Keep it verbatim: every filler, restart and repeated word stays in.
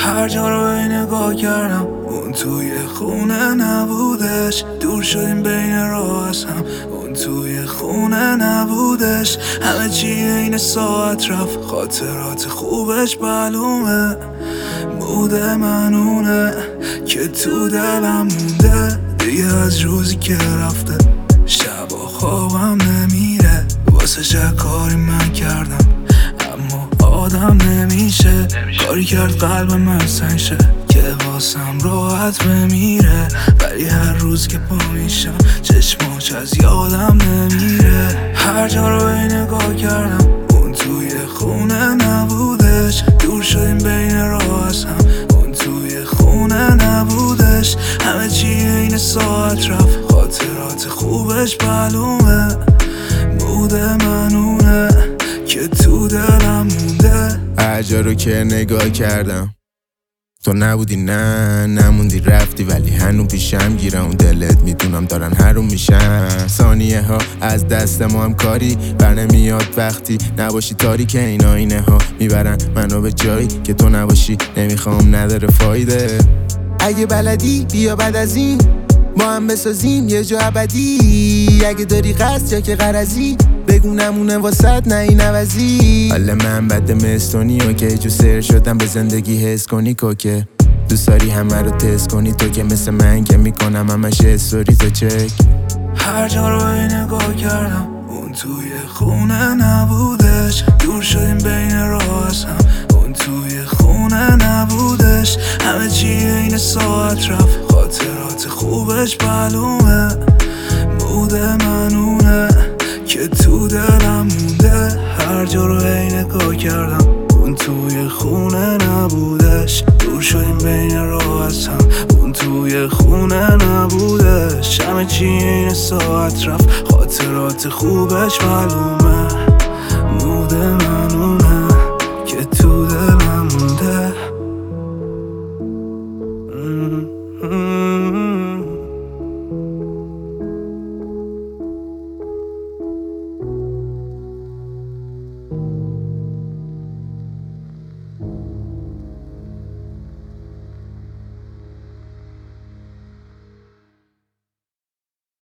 هر جا رو ای نگاه کردم اون توی خونه نبودش. دور شدیم بین راه از هم اون توی خونه نبودش. همه چی این ساعت رفت خاطرات خوبش معلومه. مود منونه که تو دلم مونده دیگه از روزی که رفته. شب و خوابم نمیره واسه شب کاری من کردم اما آدم نمیشه. کاری کرد قلب من سنگ شه که واسم راحت بمیره. ولی هر روز که پا میشم چشماش از یادم نمیره. هر جا رو ای نگاه کردم اون توی خونه نبودش. دور شدیم بین راه از هم اون توی خونه نبودش. همه چی این ساعت رفت خاطرات خوبش معلومه. مود منونه که تو دلم مونده. هر جا رو که نگاه کردم تو نبودی، نه نموندی رفتی، ولی هنو پیشم گیره اون دلت میدونم دارن هرون میشن. ثانیه ها از دست ما هم کاری بر نمیاد وقتی نباشی. تاریک این آینه ها میبرن منو به جایی که تو نباشی. نمیخوام نداره فایده. اگه بلدی بیا بعد از این با هم بسازیم یه جا ابدی. اگه داری قصد یا که غرضی بگو نمونه واسط نه این عوضی. حالا من بد مستونی و که جو سر شدم به زندگی حس کنی کوکه. دوست داری همه رو تست کنی تو که مثل من که میکنم همش استوری تو چک. هر جا رو ای نگاه کردم اون توی خونه نبودش. دور شدیم بین راه از هم اون توی خونه نبودش. همه چی این ساعت رفت خاطرات خوبش معلومه. مود منونه که تو دلم مونده. هر جا رو ای نگاه کردم اون توی خونه نبودش. دور شدیم بین راه از هم اون توی خونه نبودش. همه چی این ساعت رفت خاطرات خوبش معلومه. مود منونه که تو دلم مونده.